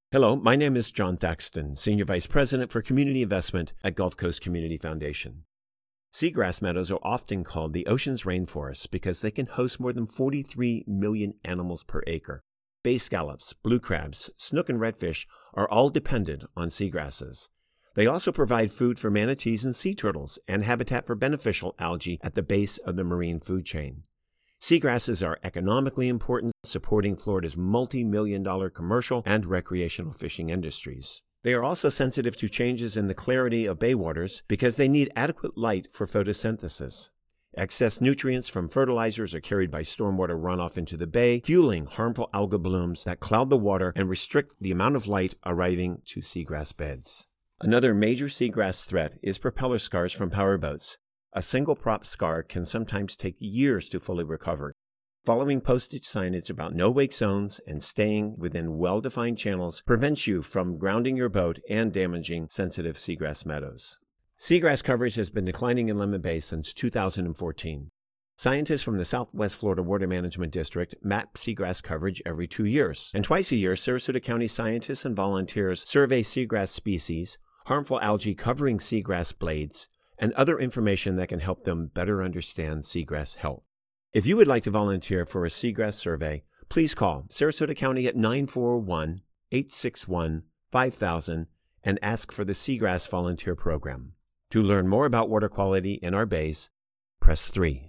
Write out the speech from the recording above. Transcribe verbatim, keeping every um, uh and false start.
Hello, my name is John Thaxton, Senior Vice President for Community Investment at Gulf Coast Community Foundation. Seagrass meadows are often called the ocean's rainforest because they can host more than forty-three million animals per acre. Bay scallops, blue crabs, snook, and redfish are all dependent on seagrasses. They also provide food for manatees and sea turtles and habitat for beneficial algae at the base of the marine food chain. Seagrasses are economically important, supporting Florida's multi-million dollar commercial and recreational fishing industries. They are also sensitive to changes in the clarity of bay waters because they need adequate light for photosynthesis. Excess nutrients from fertilizers are carried by stormwater runoff into the bay, fueling harmful algal blooms that cloud the water and restrict the amount of light arriving to seagrass beds. Another major seagrass threat is propeller scars from powerboats. A single prop scar can sometimes take years to fully recover. Following postage signage about no-wake zones and staying within well-defined channels prevents you from grounding your boat and damaging sensitive seagrass meadows. Seagrass coverage has been declining in Lemon Bay since two thousand fourteen. Scientists from the Southwest Florida Water Management District map seagrass coverage every two years, and twice a year, Sarasota County scientists and volunteers survey seagrass species, harmful algae covering seagrass blades, and other information that can help them better understand seagrass health. If you would like to volunteer for a seagrass survey, please call Sarasota County at nine four one, eight six one, five thousand and ask for the Seagrass Volunteer Program. To learn more about water quality in our bays, press three.